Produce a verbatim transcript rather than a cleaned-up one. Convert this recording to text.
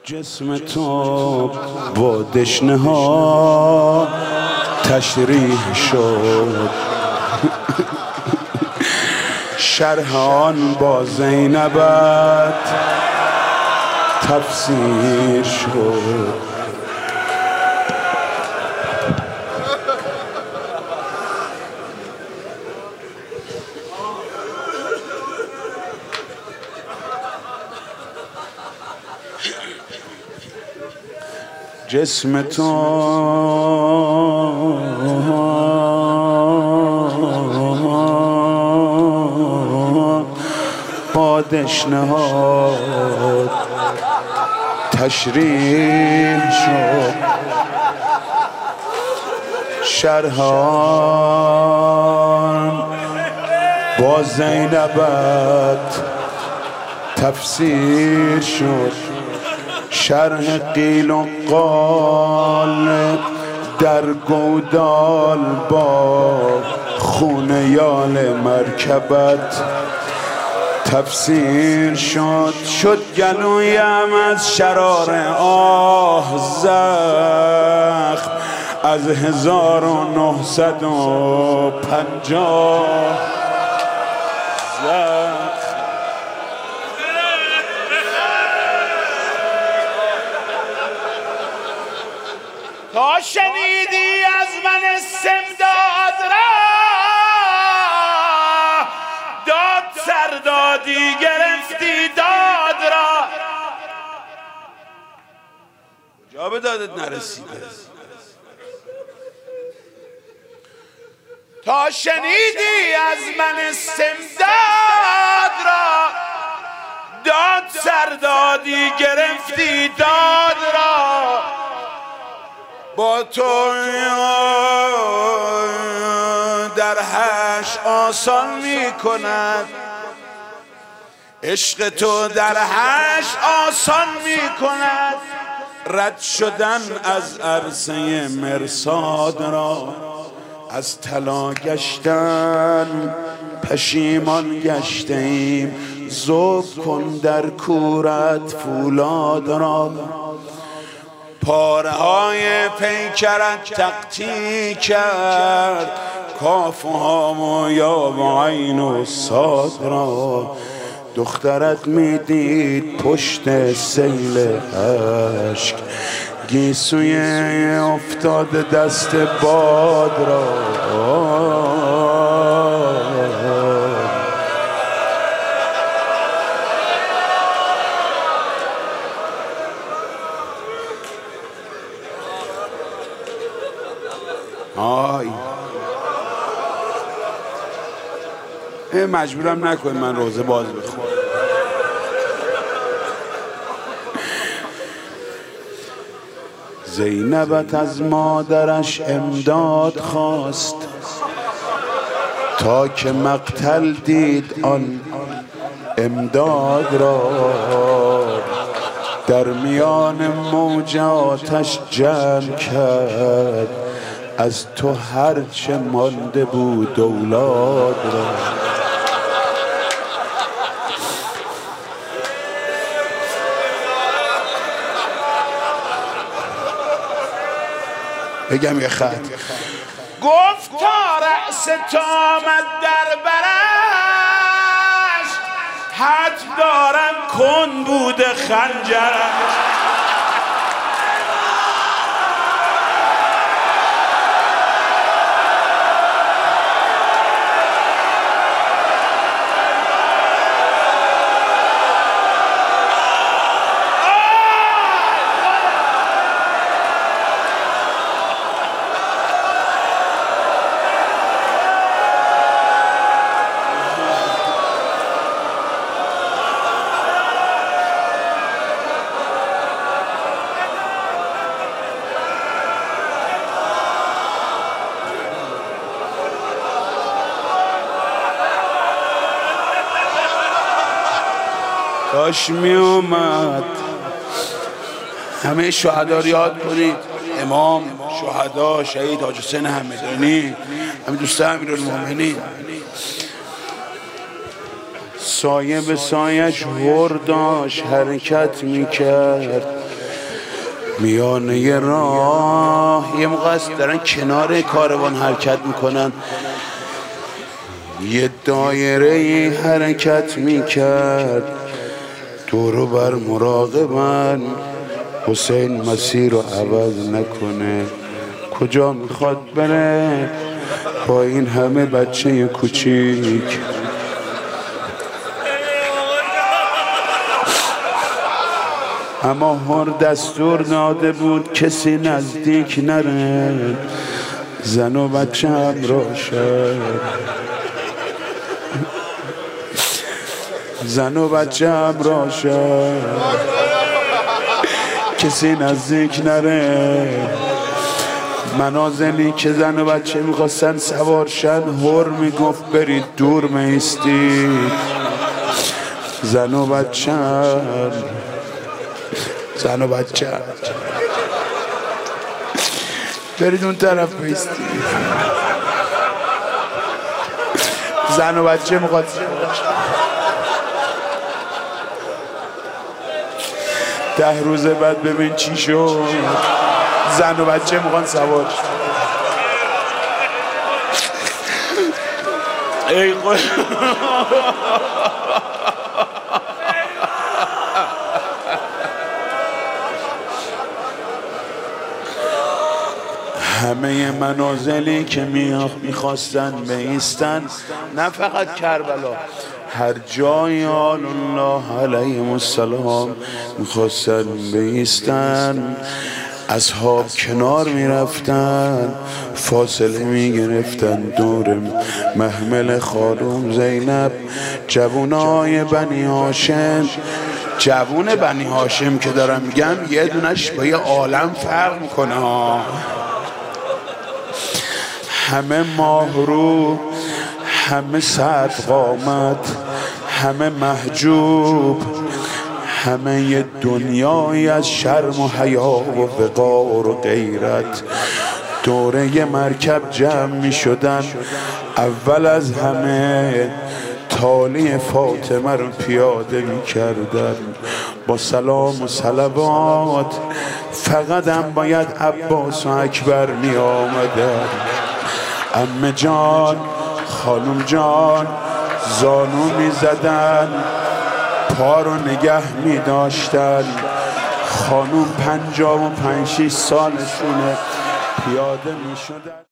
جسم تو با دشنه ها تشریح شد، شرح آن با زینبت تفسیر شد. جسم تو با دشنه ها تشریح شد، شرح آن با زینبت تفسیر شد. شرح قیل و قال در گودال با خون یال مرکبت تفسیر شد. شد گلویم از شرار آه زخم از هزار و نهصد و پنجاه زخم. تا شنیدی از من استمداد را، داد سردادی گرفتی داد را. کجا به دادت نرسیده؟ تا شنیدی از من استمداد را، داد سردادی گرفتی داد را. با تو در حشر آسان می کند، عشق تو در حشر آسان می کند. رد شدن از عرصه مرصاد را، از طلا گشتن پشیمان گشته ایم. ذوب کن در کورت فولاد را، پاره های پیکرت تقطیع کرد. کاف و هام و یا و عین و صاد را. دخترت میدید پشت سیل اشک، گیسوی افتاد دست باد را. آی مجبورم نکن من روزه باز بخورم. زینبت از مادرش امداد خواست، تا که مقتل دید آن امداد را. در میان موج آتش جمع کرد، از تو هرچه مانده بود اولاد را. بگم یه خط گفت تا رأس تا آمد در برش، حد دارم کن بود خنجرش. کاش می اومد همه شهدا رو یاد کنید. امام، شهدا، شهید حاج حسین همدانی، همه دوستان امیرالمومنین. سایه به سایش ورداش حرکت میکرد، میانه راه یه موقع است دارن کنار کاروان حرکت میکنن، یه دایره حرکت میکرد دورو بر مراقبن، حسین مسیر رو عوض نکنه، کجا میخواد بره با این همه بچه کوچیک. اما هر دستور داده بود کسی نزدیک نره، زن و بچه هم روشن، زن و بچه هم روشن، کسی نزدیک نره. منازلی که زن و بچه میخواستن سوارشن، هر میگفت برید دور میستید، زن و بچه زن و بچه برید اون طرف بیستید، زن و بچه میخواد. ده روز بعد ببین چی شد، زن و بچه میخوان سوار. ای خود همه منازلی که میخواستن بیستن، نه فقط کربلا، هر جای آل الله علیهم السلام میخواستن بیستن، اصحاب کنار میرفتن، فاصله میگرفتن دور محمل خانم زینب. جوونای بنی هاشم، جوون بنی هاشم که دارم میگم یه دونش با یه عالم فرق میکنه، همه ماهرو، همه سرد قامت، همه محجوب، همه یه دنیایی از شرم و حیا و وقار و غیرت دوره یه مرکب جمع می شدن. اول از همه تالی فاطمه رو پیاده می کردن با سلام و صلوات، فقط هم باید عباس و اکبر می آمدن. عمه جان، خانم جان زانو می زدن، پا رو نگه می داشتن. خانم پنجاه و پنج شیش سالشونه، پیاده می شدن.